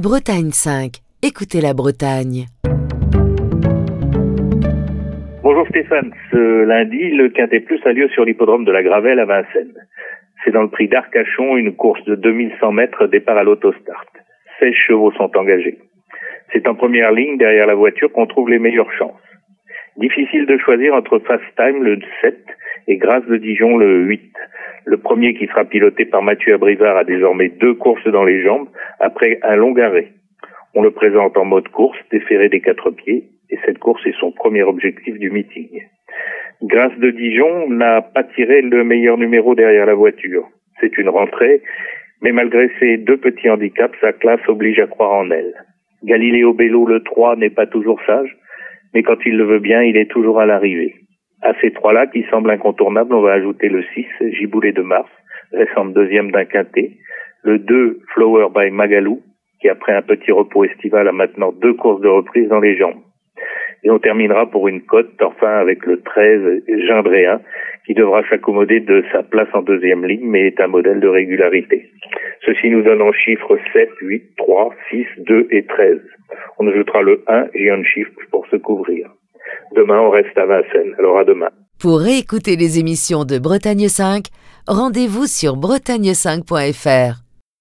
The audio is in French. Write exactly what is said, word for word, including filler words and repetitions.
Bretagne cinq. Écoutez la Bretagne. Bonjour Stéphane, ce lundi, le Quintet Plus a lieu sur l'hippodrome de la Gravelle à Vincennes. C'est dans le prix d'Arcachon, une course de deux mille cent mètres, départ à l'autostart. seize chevaux sont engagés. C'est en première ligne, derrière la voiture, qu'on trouve les meilleures chances. Difficile de choisir entre Fast Time, le sept, et Grâce de Dijon, le huit. Le premier, qui sera piloté par Mathieu Abrivard, a désormais deux courses dans les jambes, après un long arrêt. On le présente en mode course, déféré des quatre pieds, et cette course est son premier objectif du meeting. Grâce de Dijon n'a pas tiré le meilleur numéro derrière la voiture. C'est une rentrée, mais malgré ses deux petits handicaps, sa classe oblige à croire en elle. Galileo Bello, le trois, n'est pas toujours sage, mais quand il le veut bien, il est toujours à l'arrivée. À ces trois-là, qui semblent incontournables, on va ajouter le six, Giboulet de Mars, récente deuxième d'un quintet, le deux, Flower by Magalou, qui après un petit repos estival a maintenant deux courses de reprise dans les jambes. Et on terminera pour une cote, enfin avec le treize, Gindréen, qui devra s'accommoder de sa place en deuxième ligne, mais est un modèle de régularité. Ceci nous donne en chiffres sept, huit, trois, six, deux et treize. On ajoutera le un, Gion Shift, pour se couvrir. Demain, on reste à Vincennes. Alors à demain. Pour réécouter les émissions de Bretagne cinq, rendez-vous sur bretagne cinq point f r.